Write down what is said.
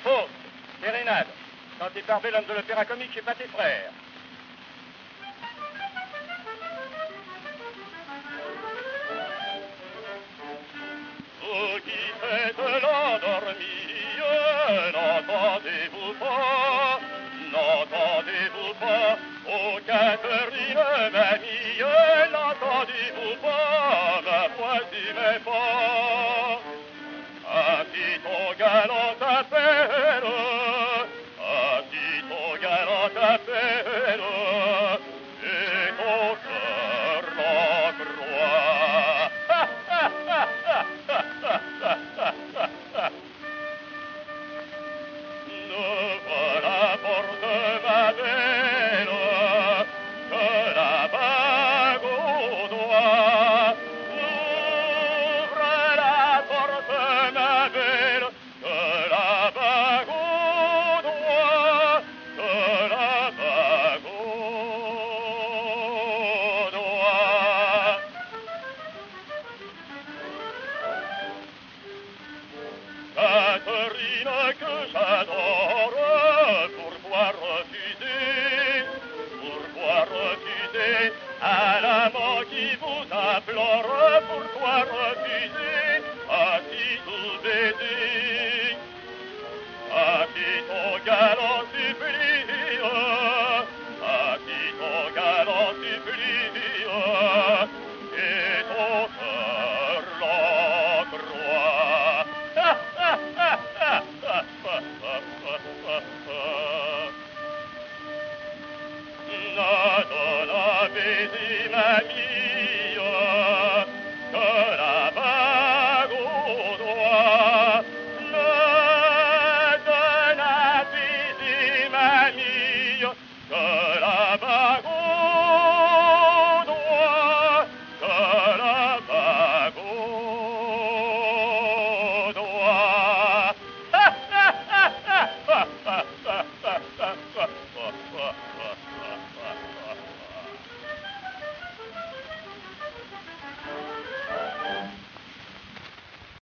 Faust, Sérénade, chanté par l'homme de l'opéra comique chez Pathé Frères. Vous qui faites l'endormie, n'entendez-vous pas, ô Catherine, mamie, n'entendez-vous pas, ma voici mes pas. Ainsi ton galant t'appelle, ainsi ton galant t'appelle, et ton cœur l'en croit. N'ouvre la porte, ma belle, que la bague au doigt. Ouvre la porte, ma belle, que la bague au doigt, que la bague au doigt. Catherine, que j'adore,